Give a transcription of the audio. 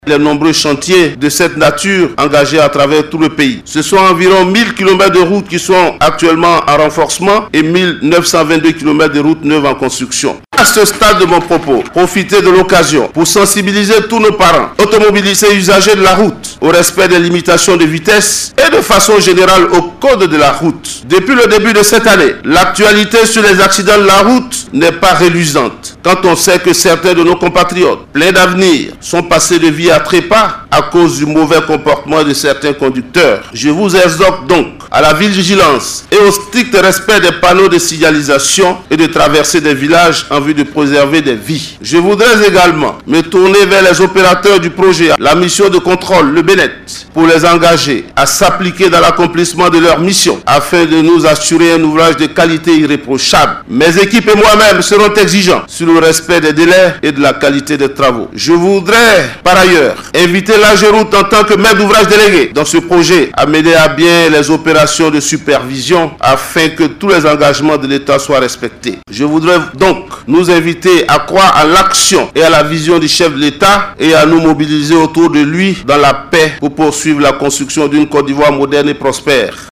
les nombreux chantiers de cette nature engagés à travers tout le pays. Ce sont environ 1000 km de routes qui sont actuellement en renforcement et 1922 km de routes neuves en construction. À ce stade de mon propos, profitez de l'occasion pour sensibiliser tous nos parents, automobilistes et usagers de la route au respect des limitations de vitesse et de façon générale au code de la route. Depuis le début de cette année, l'actualité sur les accidents de la route n'est pas reluisante. Quand on sait que certains de nos compatriotes, pleins d'avenir, sont passés de vie à trépas à cause du mauvais comportement de certains conducteurs. Je vous exhorte donc à la vigilance et au strict respect des panneaux de signalisation et de traversée des villages en vue de préserver des vies. Je voudrais également me tourner vers les opérateurs du projet, la mission de contrôle, le BNET, pour les engager à s'appliquer dans l'accomplissement de leur mission afin de nous assurer un ouvrage de qualité irréprochable. Mes équipes et moi-même serons exigeants sur le respect des délais et de la qualité des travaux. Je voudrais par ailleurs inviter l'AGEROUTE en tant que maître d'ouvrage délégué dans ce projet à mener à bien les opérations de supervision afin que tous les engagements de l'État soient respectés. Je voudrais donc nous inviter à croire à l'action et à la vision du chef de l'État et à nous mobiliser autour de lui dans la paix pour poursuivre la construction d'une Côte d'Ivoire moderne et prospère.